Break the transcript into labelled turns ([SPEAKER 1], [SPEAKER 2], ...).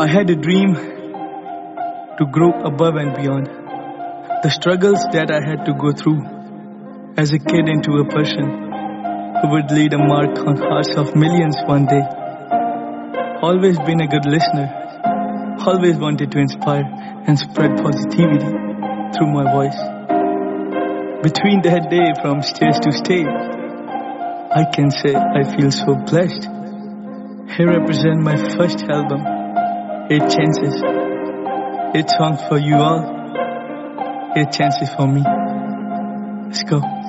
[SPEAKER 1] I had a dream to grow above and beyond. The struggles that I had to go through as a kid into a person who would leave a mark on hearts of millions one day. Always been a good listener, always wanted to inspire and spread positivity through my voice. Between that day from stage to stage, I can say I feel so blessed. Here I present my first album, 8 Chances. 8 songs for you all, 8 chances for me. Let's go.